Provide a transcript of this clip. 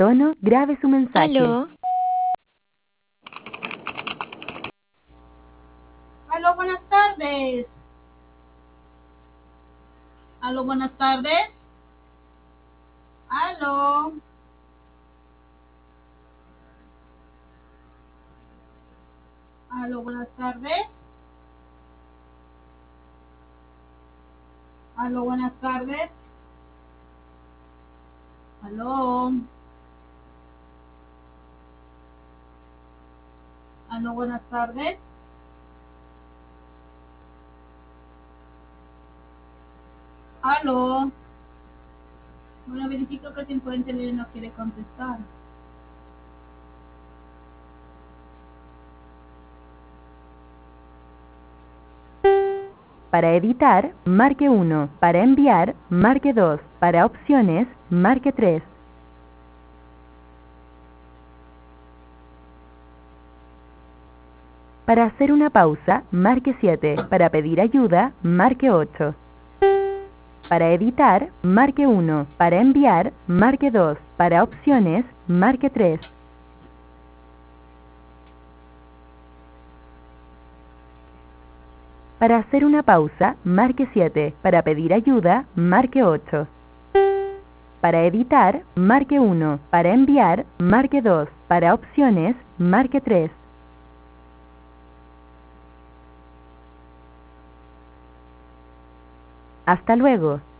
tono, grabe su mensaje. Aló. Aló, buenas tardes. Aló, buenas tardes. Aló. Aló, buenas tardes. Aló, buenas tardes. Aló. Aló, buenas tardes. Aló. Bueno, verifico que el tiempo de internet no quiere contestar. Para editar, marque 1. Para enviar, marque 2. Para opciones, marque 3. Para hacer una pausa, marque 7. Para pedir ayuda, marque 8. Para editar, marque 1. Para enviar, marque 2. Para opciones, marque 3. Para hacer una pausa, marque 7. Para pedir ayuda, marque 8. Para editar, marque 1. Para enviar, marque 2. Para opciones, marque 3. Hasta luego.